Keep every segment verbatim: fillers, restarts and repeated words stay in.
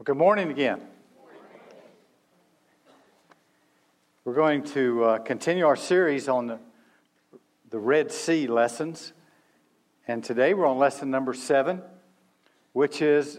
Well, good morning again. We're going to uh, continue our series on the, the Red Sea lessons. And today we're on lesson number seven, which is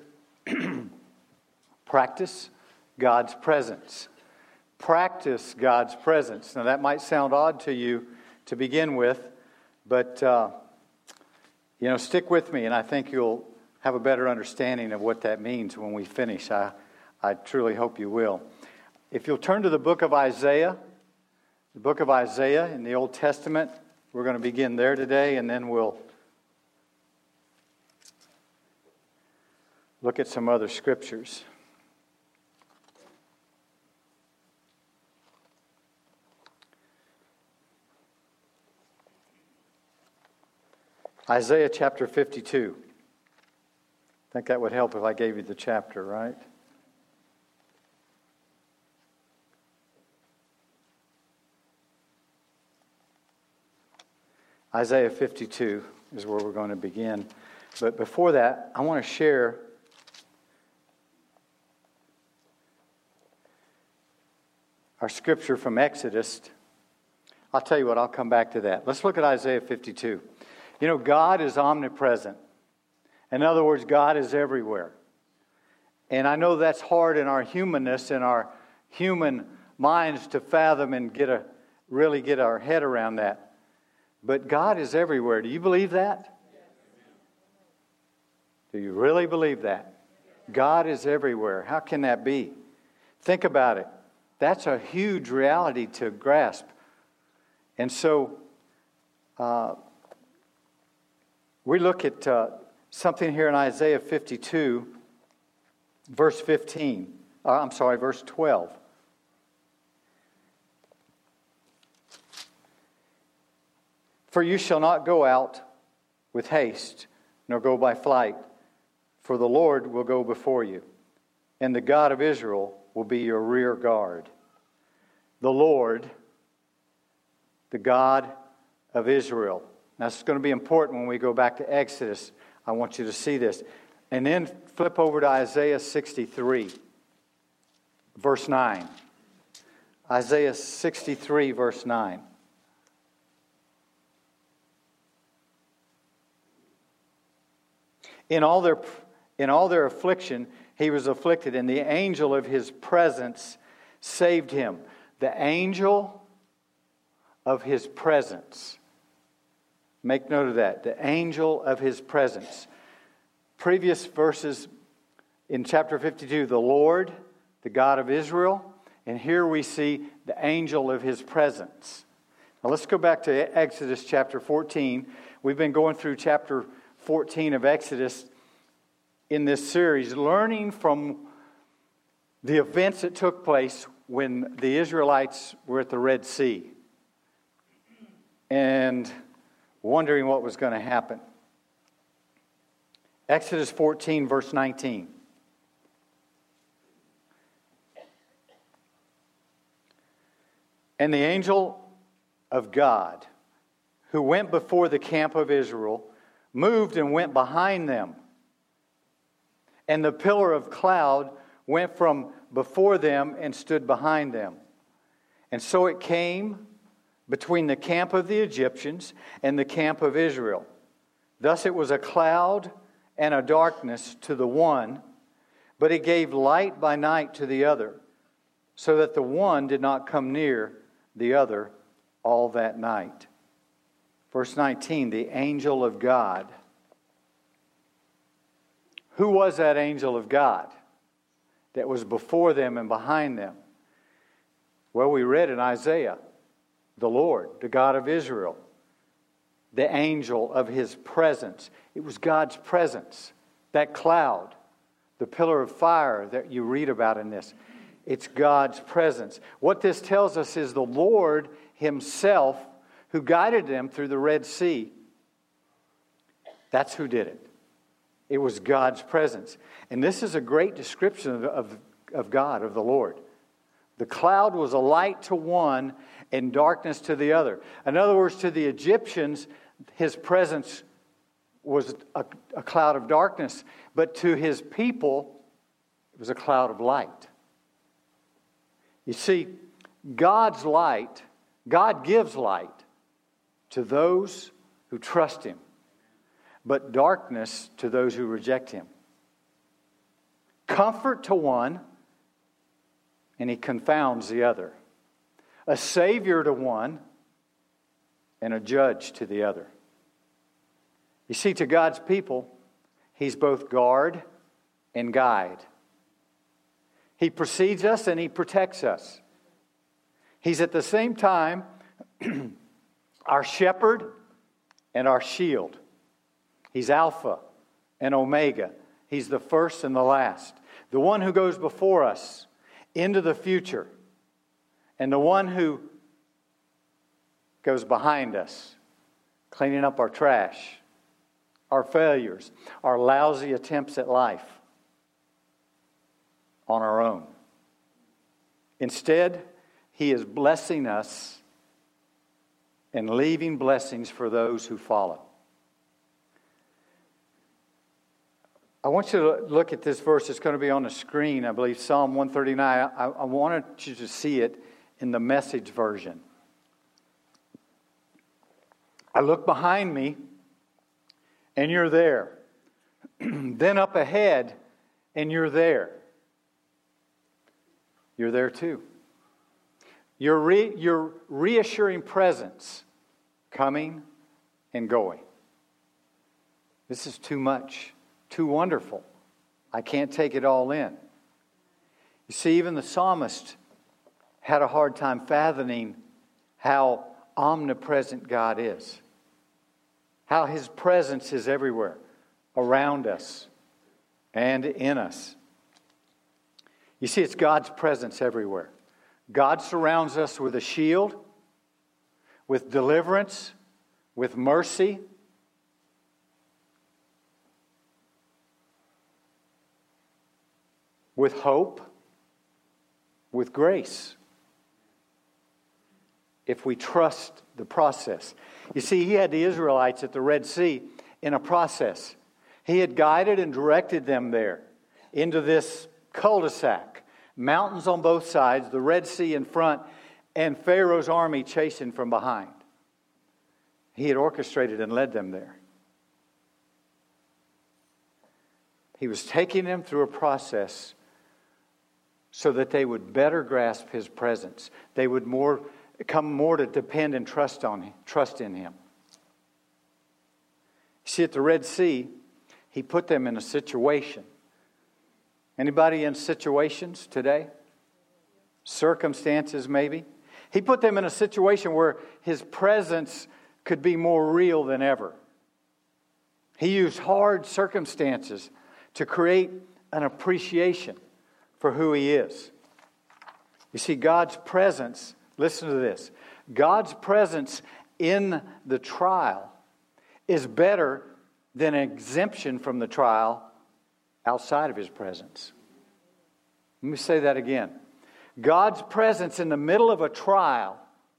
practice God's presence. Practice God's presence. Now that might sound odd to you to begin with, but uh, you know, stick with me and I think you'll have a better understanding of what that means when we finish. I, I truly hope you will. If you'll turn to the book of Isaiah, the book of Isaiah in the Old Testament, we're going to begin there today, and then we'll look at some other scriptures. Isaiah chapter fifty-two. I think that would help if I gave you the chapter, right? Isaiah fifty-two is where we're going to begin. But before that, I want to share our scripture from Exodus. I'll tell you what, I'll come back to that. Let's look at Isaiah fifty-two. You know, God is omnipresent. In other words, God is everywhere. And I know that's hard in our humanness and our human minds to fathom and get a really get our head around that. But God is everywhere. Do you believe that? Do you really believe that? God is everywhere. How can that be? Think about it. That's a huge reality to grasp. And so uh, we look at uh, something here in Isaiah fifty-two, verse fifteen. Uh, I'm sorry, verse twelve. For you shall not go out with haste, nor go by flight, for the Lord will go before you, and the God of Israel will be your rear guard. The Lord, the God of Israel. Now, it's going to be important when we go back to Exodus. I want you to see this. And then flip over to Isaiah sixty-three, verse nine. Isaiah sixty-three, verse nine. In all their in all their affliction, he was afflicted, and the angel of his presence saved him. The angel of his presence. Make note of that. The angel of his presence. Previous verses in chapter fifty-two, the Lord, the God of Israel. And here we see the angel of his presence. Now let's go back to Exodus chapter fourteen. We've been going through chapter fourteen of Exodus in this series, learning from the events that took place when the Israelites were at the Red Sea. And wondering what was going to happen. Exodus fourteen, verse nineteen. And the angel of God, who went before the camp of Israel, moved and went behind them. And the pillar of cloud went from before them and stood behind them. And so it came between the camp of the Egyptians and the camp of Israel. Thus it was a cloud and a darkness to the one, but it gave light by night to the other, so that the one did not come near the other all that night. Verse nineteen, the angel of God. Who was that angel of God that was before them and behind them? Well, we read in Isaiah, the Lord, the God of Israel, the angel of his presence. It was God's presence, that cloud, the pillar of fire that you read about in this. It's God's presence. What this tells us is the Lord himself who guided them through the Red Sea. That's who did it. It was God's presence. And this is a great description of, of, of God, of the Lord. The cloud was a light to one and darkness to the other. In other words, to the Egyptians, his presence was a, a cloud of darkness. But to his people, it was a cloud of light. You see, God's light, God gives light to those who trust Him, but darkness to those who reject Him. Comfort to one, and He confounds the other. A Savior to one, and a judge to the other. You see, to God's people, He's both guard and guide. He precedes us and He protects us. He's at the same time our shepherd and our shield. He's Alpha and Omega. He's the first and the last. The one who goes before us into the future. And the one who goes behind us, cleaning up our trash, our failures, our lousy attempts at life on our own. Instead, He is blessing us and leaving blessings for those who follow. I want you to look at this verse. It's going to be on the screen, I believe, Psalm one thirty-nine. I, I wanted you to see it in the Message version. I look behind me, and you're there. Then up ahead, and you're there. You're there too. Your, re, your reassuring presence, coming and going. This is too much, too wonderful. I can't take it all in. You see, even the psalmist had a hard time fathoming how omnipresent God is. How His presence is everywhere, around us and in us. You see, it's God's presence everywhere. God surrounds us with a shield, with deliverance, with mercy. With hope, with grace. If we trust the process. You see, He had the Israelites at the Red Sea in a process. He had guided and directed them there into this cul-de-sac. Mountains on both sides, the Red Sea in front, and Pharaoh's army chasing from behind. He had orchestrated and led them there. He was taking them through a process so that they would better grasp His presence. They would more come more to depend and trust on trust in Him. See, at the Red Sea, He put them in a situation. Anybody in situations today? Circumstances, maybe? He put them in a situation where His presence could be more real than ever. He used hard circumstances to create an appreciation for who He is. You see, God's presence, listen to this, God's presence in the trial is better than an exemption from the trial outside of His presence. Let me say that again. God's presence in the middle of a trial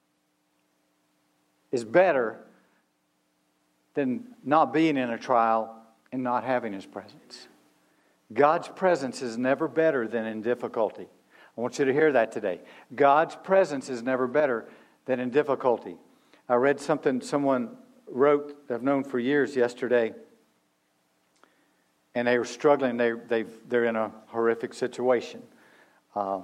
is better than not being in a trial and not having His presence. God's presence is never better than in difficulty. I want you to hear that today. God's presence is never better than in difficulty. I read something someone wrote that I've known for years yesterday. And they were struggling. They, they've, they're in a horrific situation. Uh,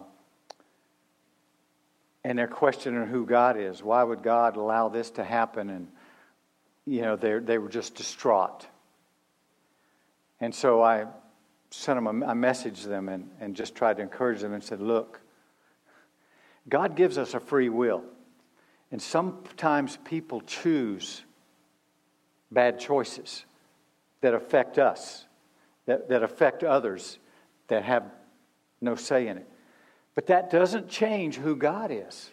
and they're questioning who God is. Why would God allow this to happen? And, you know, they they were just distraught. And so I sent them a, I messaged them and, and just tried to encourage them and said, look, God gives us a free will. And sometimes people choose bad choices that affect us. That, that affect others that have no say in it. But that doesn't change who God is.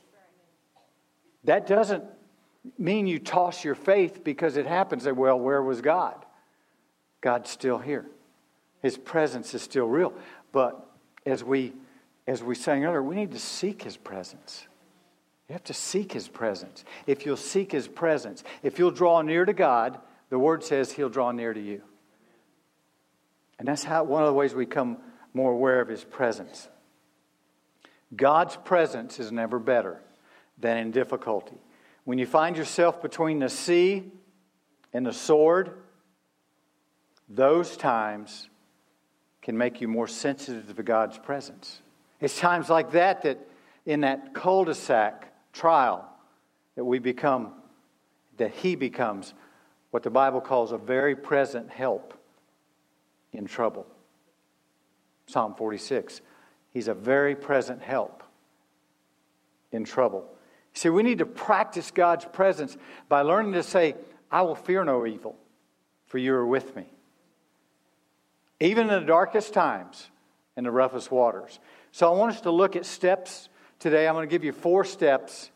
That doesn't mean you toss your faith because it happens. That, well, where was God? God's still here. His presence is still real. But as we, as we sang earlier, we need to seek His presence. You have to seek His presence. If you'll seek His presence, if you'll draw near to God, the Word says He'll draw near to you. And that's how one of the ways we come more aware of His presence. God's presence is never better than in difficulty. When you find yourself between the sea and the sword, those times can make you more sensitive to God's presence. It's times like that that in that cul-de-sac trial that we become, that He becomes what the Bible calls a very present help in trouble. Psalm forty-six. He's a very present help in trouble. See, we need to practice God's presence by learning to say, I will fear no evil, for you are with me. Even in the darkest times and the roughest waters. So I want us to look at steps today. I'm going to give you four steps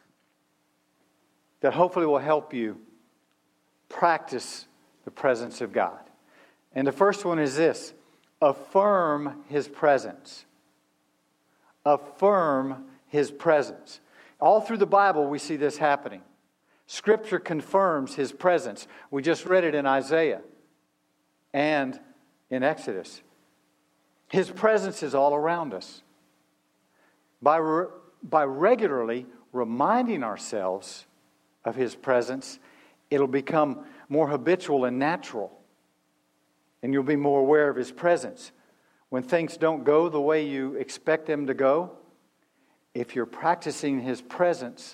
that hopefully will help you practice the presence of God. And the first one is this: affirm His presence. Affirm His presence. All through the Bible we see this happening. Scripture confirms His presence. We just read it in Isaiah and in Exodus. His presence is all around us. By, re- by regularly reminding ourselves of His presence, it'll become more habitual and natural. And you'll be more aware of His presence. When things don't go the way you expect them to go, if you're practicing His presence,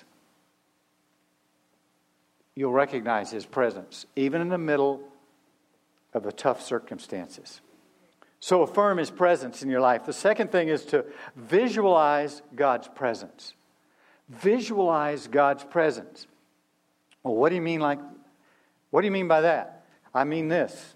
you'll recognize His presence, even in the middle of the tough circumstances. So affirm His presence in your life. The second thing is to visualize God's presence. Visualize God's presence. Well, what do you mean like, what do you mean by that? I mean this.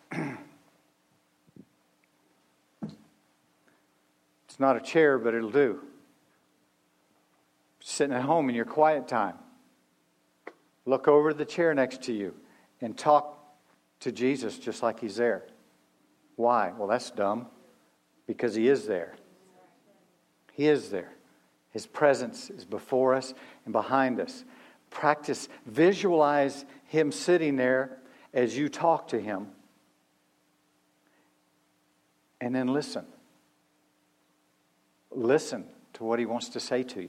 It's not a chair, but it'll do. Sitting at home in your quiet time. Look over the chair next to you and talk to Jesus just like He's there. Why? Well, that's dumb. Because He is there. He is there. His presence is before us and behind us. Practice, visualize Him sitting there as you talk to Him. And then listen. Listen to what He wants to say to you.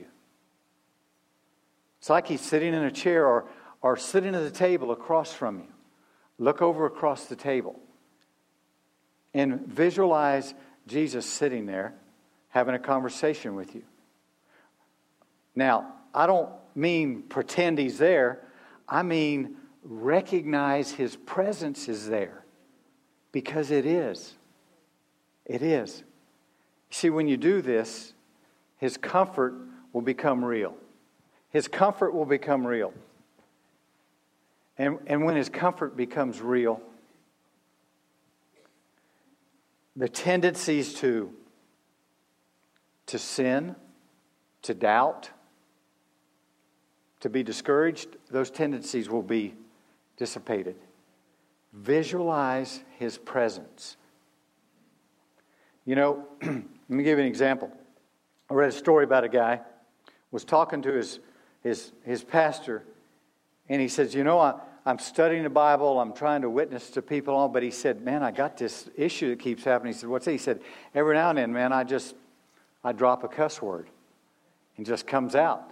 It's like He's sitting in a chair or, or sitting at the table across from you. Look over across the table. And visualize Jesus sitting there having a conversation with you. Now, I don't mean pretend He's there. I mean recognize His presence is there. Because it is. It is. See, when you do this, His comfort will become real. His comfort will become real. And, and when His comfort becomes real, the tendencies to, to sin, to doubt, to be discouraged, those tendencies will be dissipated. Visualize His presence. You know, let me give you an example. I read a story about a guy was talking to his his his pastor, and he says, you know, I, I'm studying the Bible, I'm trying to witness to people, but he said, man, I got this issue that keeps happening. He said, what's that? He said, every now and then, man, I just, I drop a cuss word. It just comes out.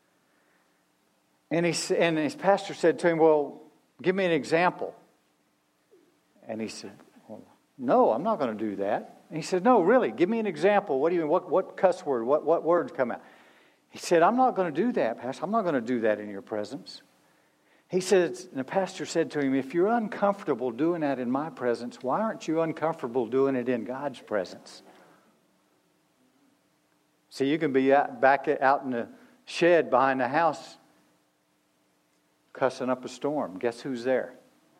And, he, and his pastor said to him, well, give me an example. And he said, well, no, I'm not going to do that. And he said, no, really, give me an example. What do you mean? What, what cuss word? What, what words come out? He said, I'm not going to do that, Pastor. I'm not going to do that in your presence. He said, and the pastor said to him, if you're uncomfortable doing that in my presence, why aren't you uncomfortable doing it in God's presence? See, you can be out, back out in the shed behind the house cussing up a storm. Guess who's there?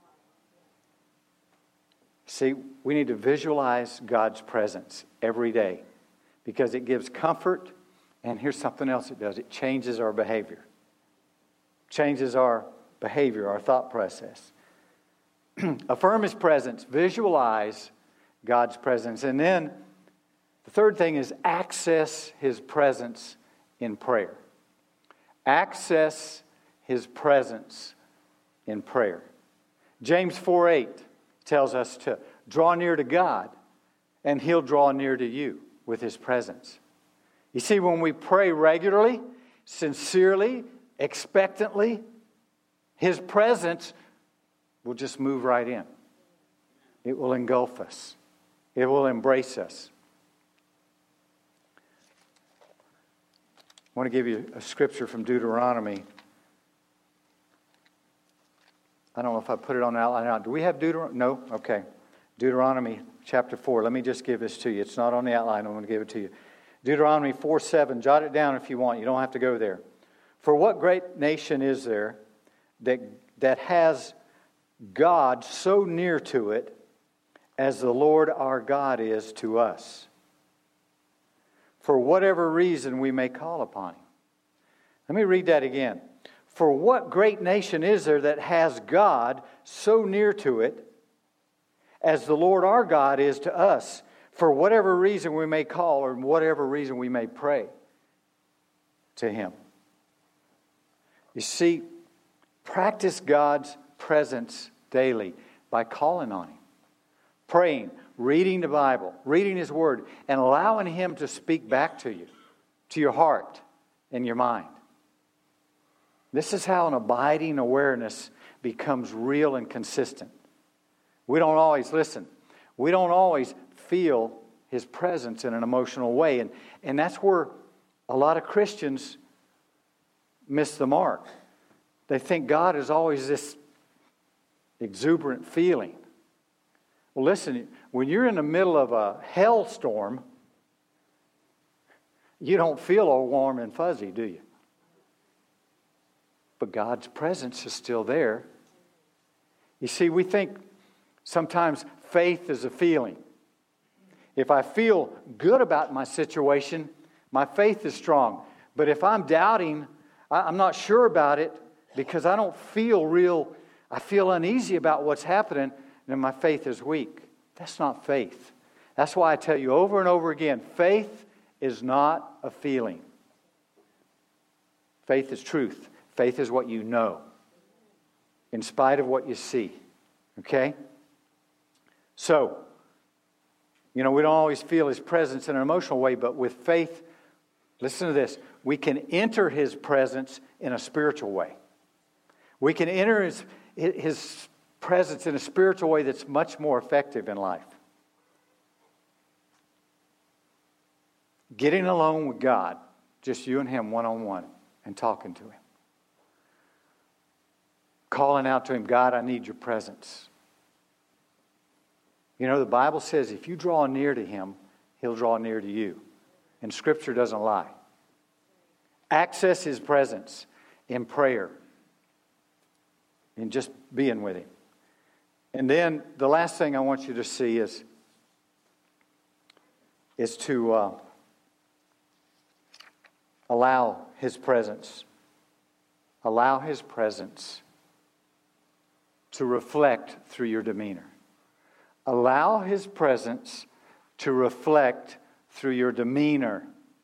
See, we need to visualize God's presence every day because it gives comfort, and here's something else it does. It changes our behavior. Changes our behavior, our thought process. Affirm His presence. Visualize God's presence. And then the third thing is access His presence in prayer. Access His presence in prayer. James four eight tells us to draw near to God and He'll draw near to you with His presence. You see, when we pray regularly, sincerely, expectantly, His presence will just move right in. It will engulf us. It will embrace us. I want to give you a scripture from Deuteronomy. I don't know if I put it on the outline now. Do we have Deuteronomy? No? Okay. Deuteronomy chapter four. Let me just give this to you. It's not on the outline. I'm going to give it to you. Deuteronomy four seven. Jot it down if you want. You don't have to go there. For what great nation is there that, that has God so near to it as the Lord our God is to us? For whatever reason we may call upon Him. Let me read that again. For what great nation is there that has God so near to it as the Lord our God is to us, for whatever reason we may call or whatever reason we may pray to Him? You see, practice God's presence daily by calling on Him, praying, reading the Bible, reading His Word, and allowing Him to speak back to you, to your heart and your mind. This is how an abiding awareness becomes real and consistent. We don't always listen. We don't always feel His presence in an emotional way. And, and that's where a lot of Christians miss the mark. They think God is always this exuberant feeling. Well, listen, when you're in the middle of a hailstorm, you don't feel all warm and fuzzy, do you? But God's presence is still there. You see, we think sometimes faith is a feeling. If I feel good about my situation, my faith is strong. But if I'm doubting, I'm not sure about it because I don't feel real, I feel uneasy about what's happening, then my faith is weak. That's not faith. That's why I tell you over and over again, faith is not a feeling. Faith is truth. Faith is what you know, in spite of what you see. Okay? So, you know, we don't always feel His presence in an emotional way, but with faith, listen to this, we can enter His presence in a spiritual way. We can enter His, His presence in a spiritual way that's much more effective in life. Getting alone with God, just you and Him one-on-one, and talking to Him. Calling out to Him, God, I need your presence. You know, the Bible says if you draw near to Him, He'll draw near to you. And Scripture doesn't lie. Access His presence in prayer. And just being with Him. And then the last thing I want you to see is, is to uh, allow His presence. Allow His presence to reflect through your demeanor. Allow His presence to reflect through your demeanor.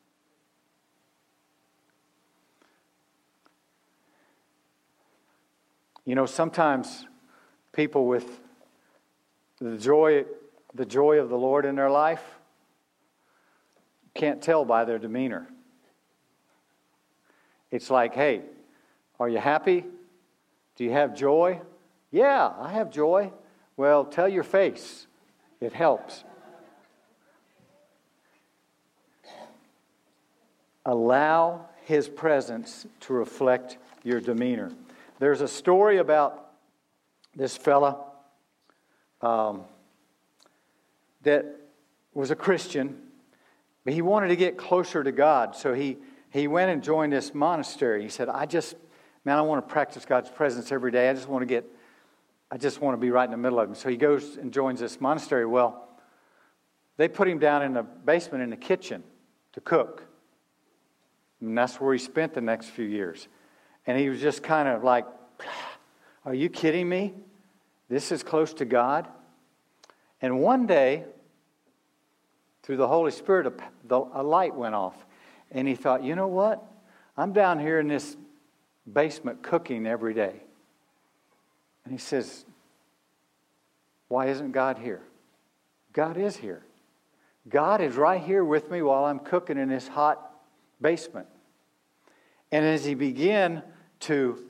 You know, sometimes people with the joy, the joy of the Lord in their life can't tell by their demeanor. It's like, hey, are you happy? Do you have joy? Yeah, I have joy. Well, tell your face. It helps. Allow His presence to reflect your demeanor. There's a story about this fella um, that was a Christian, but he wanted to get closer to God. So he, he went and joined this monastery. He said, I just, man, I want to practice God's presence every day. I just want to get, I just want to be right in the middle of Him. So he goes and joins this monastery. Well, they put him down in the basement in the kitchen to cook. And that's where he spent the next few years. And he was just kind of like, are you kidding me? This is close to God? And one day, through the Holy Spirit, a, a light went off. And he thought, you know what? I'm down here in this basement cooking every day. And he says, why isn't God here? God is here. God is right here with me while I'm cooking in this hot basement. And as he began to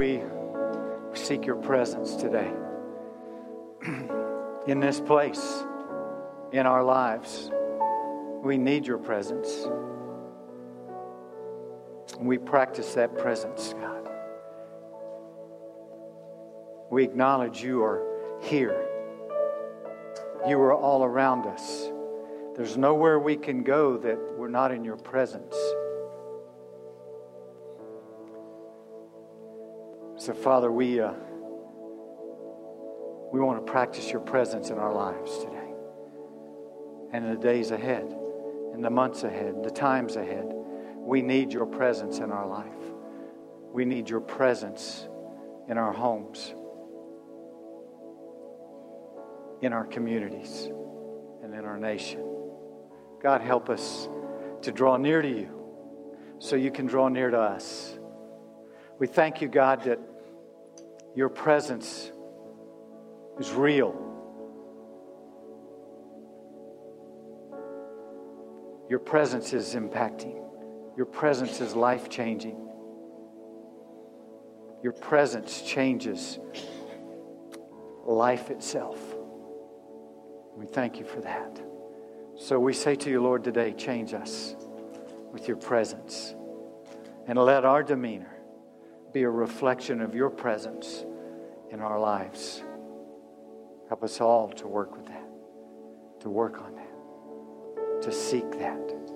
we seek your presence today in this place, in our lives. We need your presence. And we practice that presence, God. We acknowledge you are here. You are all around us. There's nowhere we can go that we're not in your presence. So, Father, we uh, we want to practice your presence in our lives today, and in the days ahead, in the months ahead, the times ahead. We need your presence in our life. We need your presence in our homes, in our communities, and in our nation. God, help us to draw near to you so you can draw near to us. We thank you, God, that your presence is real. Your presence is impacting. Your presence is life-changing. Your presence changes life itself. We thank you for that. So we say to you, Lord, today, change us with your presence. And let our demeanor be a reflection of your presence in our lives. Help us all to work with that, to work on that, to seek that.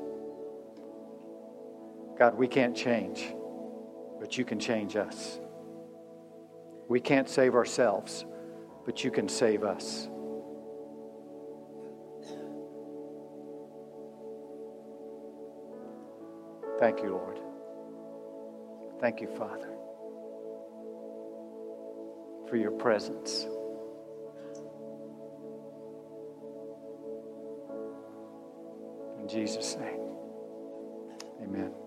God, we can't change, but you can change us. We can't save ourselves, but you can save us. Thank you, Lord. Thank you, Father, for your presence. In Jesus' name, amen.